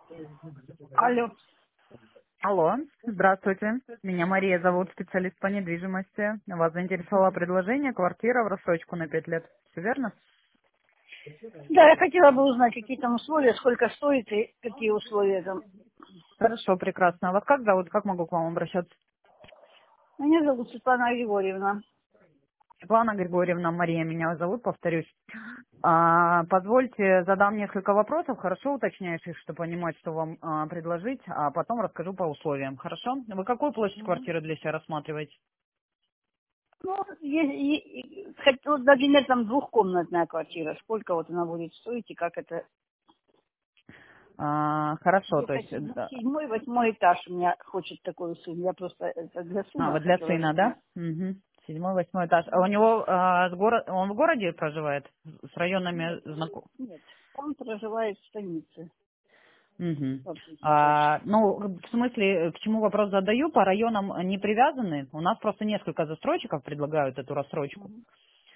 Алло. Алло, здравствуйте. Меня Мария зовут, специалист по недвижимости. Вас заинтересовало предложение квартира в рассрочку на 5 лет. Все верно? Да, я хотела бы узнать, какие там условия, сколько стоит и какие условия там. Хорошо, прекрасно. А вас как зовут? Как могу к вам обращаться? Меня зовут Светлана Григорьевна. Светлана Григорьевна, Мария меня зовут, повторюсь. Позвольте, задам несколько вопросов, хорошо уточняющих, чтобы понимать, что вам предложить, а потом расскажу по условиям. Хорошо? Вы какую площадь Мгм. квартиры для себя рассматриваете? Ну, вот, например, там двухкомнатная квартира. Сколько вот она будет стоить и как это? Хорошо, то Где-то есть... да. седьмой, восьмой этаж у меня хочет такой сын. Я просто это для сына Вот для хотела бы сына, знать. да? Угу. Седьмой, восьмой этаж. А у него он в городе проживает? С районами Нет, знаком? нет. Он проживает в станице Угу. вообще сейчас. Ну, в смысле, к чему вопрос задаю, по районам не привязаны. У нас просто несколько застройщиков предлагают эту рассрочку. Мгм.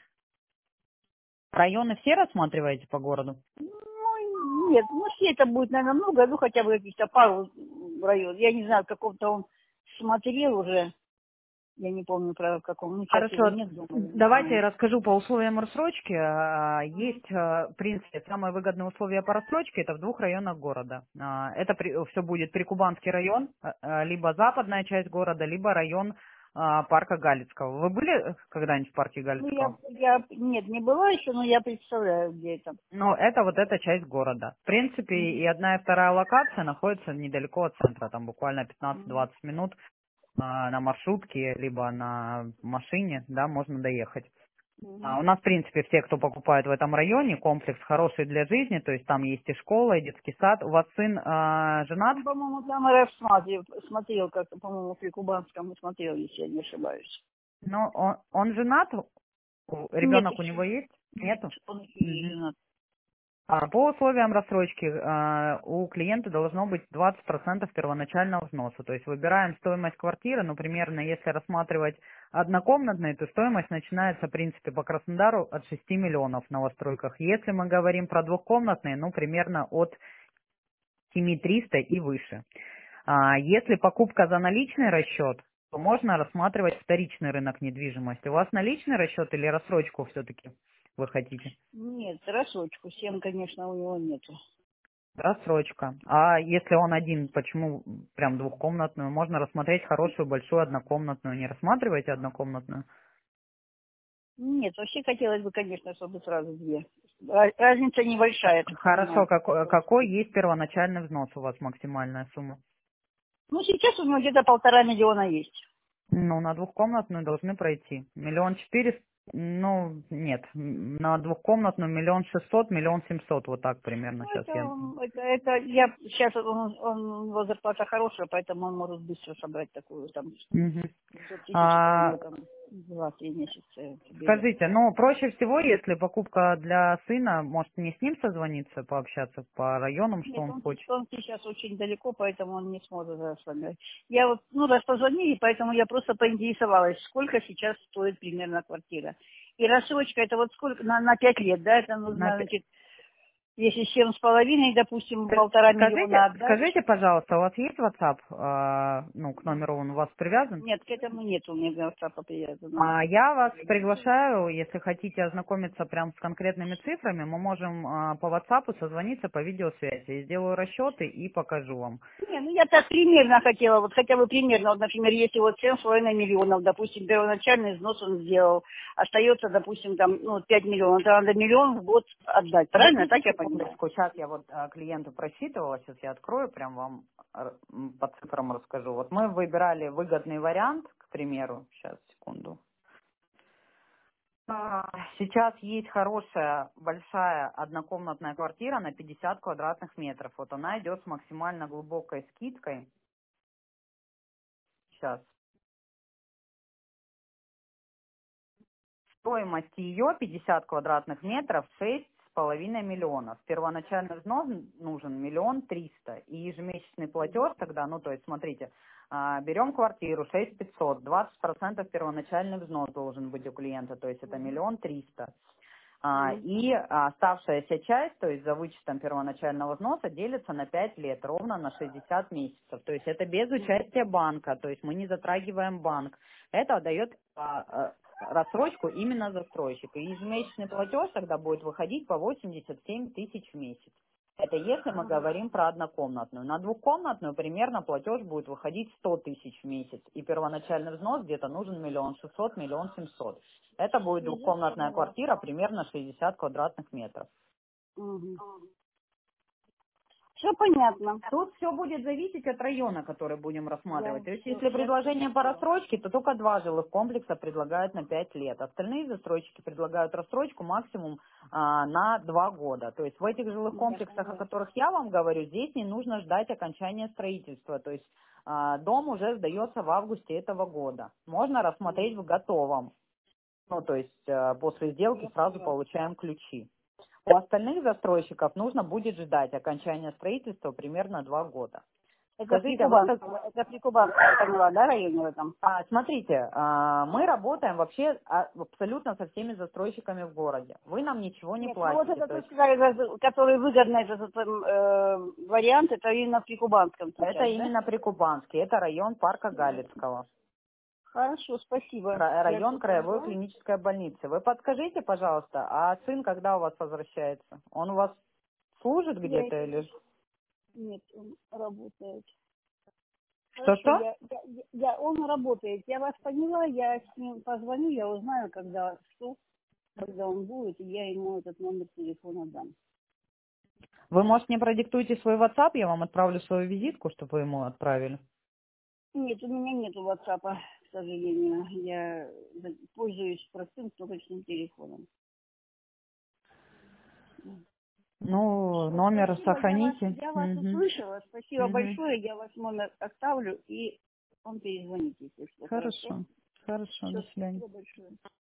Районы все рассматриваете по городу? Ну, нет, ну, все это будет, наверное, много, ну, хотя бы каких-то пару районов. Я не знаю, в каком-то он смотрел уже, я не помню, про каком, ну, сейчас его Хорошо, нет дома, я не давайте я знаю. расскажу по условиям рассрочки. Мгм. Есть, в принципе, самые выгодные условия по рассрочке, это в двух районах города. Это все будет Прикубанский район, либо западная часть города, либо район парка Галицкого. Вы были когда-нибудь в парке Ну, Галицкого? нет, не была еще, но я представляю, где это. Ну, это вот эта часть города. В принципе, и Мгм. одна и вторая локация находятся недалеко от центра, там буквально Мгм. 15-20 минут на маршрутке, либо на машине, да, можно доехать. Мгм. У нас, в принципе, все, кто покупает в этом районе, комплекс хороший для жизни, то есть там есть и школа, и детский сад. У вас сын женат? Он, по-моему, там смотрел как-то, по-моему, при Кубанском смотрел, если я не ошибаюсь. Ну, он женат? Нет, Ребенок у еще него есть? нет, Нету? он еще не Мгм. женат. По условиям рассрочки у клиента должно быть 20% первоначального взноса. То есть выбираем стоимость квартиры, ну, примерно, если рассматривать однокомнатные, то стоимость начинается, в принципе, по Краснодару от 6 миллионов в новостройках. Если мы говорим про двухкомнатные, ну, примерно от 7300 и выше. Если покупка за наличный расчет, то можно рассматривать вторичный рынок недвижимости. У вас наличный расчет или рассрочку все-таки вы хотите? Нет, рассрочку, 7, конечно, у него нету. Рассрочка. А если он один, почему прям двухкомнатную? Можно рассмотреть хорошую большую однокомнатную. Не рассматриваете однокомнатную? Нет, вообще хотелось бы, конечно, чтобы сразу две. Разница небольшая, я так Хорошо. понимаю. Какой есть первоначальный взнос у вас максимальная сумма? Ну, сейчас у него где-то 1,5 миллиона есть. Ну, на двухкомнатную должны пройти. 1 400 000, ну, нет. На двухкомнатную 1 600 000, 1 700 000, вот так примерно Ну, сейчас я. я сейчас у него зарплата хорошая, поэтому он может быстро собрать такую, там, Мгм. 500 тысяч, это у А, него там 2-3 месяца берет. Скажите, ну, проще всего, если покупка для сына, может, не с ним созвониться, пообщаться по районам, что Нет, он хочет? он сейчас очень далеко, поэтому он не сможет с вами. Я вот, ну, раз позвонили, поэтому я просто поинтересовалась, сколько сейчас стоит примерно квартира. И рассрочка, это вот сколько, на 5 лет, да, это На нужно, значит, если 7,5, допустим, Э, 1,5 миллиона Скажите, отдать. скажите, пожалуйста, у вас есть WhatsApp? Ну, к номеру он у вас привязан? Нет, к этому нет у меня WhatsApp привязано. Я вас приглашаю, если хотите ознакомиться прям с конкретными цифрами, мы можем по WhatsApp созвониться по видеосвязи. Я сделаю расчеты и покажу вам. Не, ну я так примерно хотела, вот хотя бы примерно, вот, например, если вот 7,5 миллионов, допустим, первоначальный взнос он сделал, остается, допустим, там, ну, 5 миллионов, то надо миллион в год отдать, правильно? Подождите Так я понимаю? секундочку, сейчас я вот клиенту просчитывала, сейчас я открою, прям вам по цифрам расскажу. Вот мы выбирали выгодный вариант, к примеру, сейчас, секунду. Сейчас есть хорошая, большая однокомнатная квартира на 50 квадратных метров. Вот она идет с максимально глубокой скидкой. Сейчас. Стоимость ее 50 квадратных метров 6,5 миллионов. Первоначальный взнос нужен 1 300 000. И ежемесячный платеж тогда, ну то есть смотрите, берем квартиру 6500, 20% первоначальный взнос должен быть у клиента, то есть это 1 300 000. И оставшаяся часть, то есть за вычетом первоначального взноса, делится на 5 лет, ровно на 60 месяцев. То есть это без участия банка, то есть мы не затрагиваем банк. Это дает рассрочку именно застройщик. И ежемесячный платеж тогда будет выходить по 87 тысяч в месяц. Это если мы говорим про однокомнатную. На двухкомнатную примерно платеж будет выходить 100 тысяч в месяц. И первоначальный взнос где-то нужен 1 600 000 1 700 000. Это будет двухкомнатная квартира, примерно 60 квадратных метров. Все понятно. Тут все будет зависеть от района, который будем рассматривать. То есть, если предложение по рассрочке, то только 2 жилых комплекса предлагают на 5 лет. Остальные застройщики предлагают рассрочку максимум на 2 года. То есть, в этих жилых комплексах, о которых я вам говорю, здесь не нужно ждать окончания строительства. То есть, дом уже сдается в августе этого года. Можно рассмотреть в готовом. Ну, то есть, после сделки сразу получаем ключи. У остальных застройщиков нужно будет ждать окончания строительства примерно 2 года. Это Скажите, при Кубанском, поняла, да, районе в этом? Смотрите, мы работаем вообще абсолютно со всеми застройщиками в городе. Вы нам ничего не платите. Вот этот, который выгодно, этот вариант, это именно при Кубанском сейчас, это именно при Кубанске, это район парка Галицкого. Хорошо, спасибо. Район краевой клинической больницы. Вы подскажите, пожалуйста, а сын когда у вас возвращается? Он у вас служит где-то или? Нет, он работает. Что-что? Он работает. Я вас поняла, я с ним позвоню, я узнаю, когда он будет, и я ему этот номер телефона дам. Вы, может, мне продиктуете свой WhatsApp, я вам отправлю свою визитку, чтобы вы ему отправили? Нет, у меня нету WhatsApp, к сожалению. Я пользуюсь простым кнопочным телефоном. Ну, номер Спасибо, сохраните. я вас услышала. Спасибо большое. Я вас номер оставлю, и он перезвонит, если что. Хорошо. Хорошо, до свидания. Спасибо большое.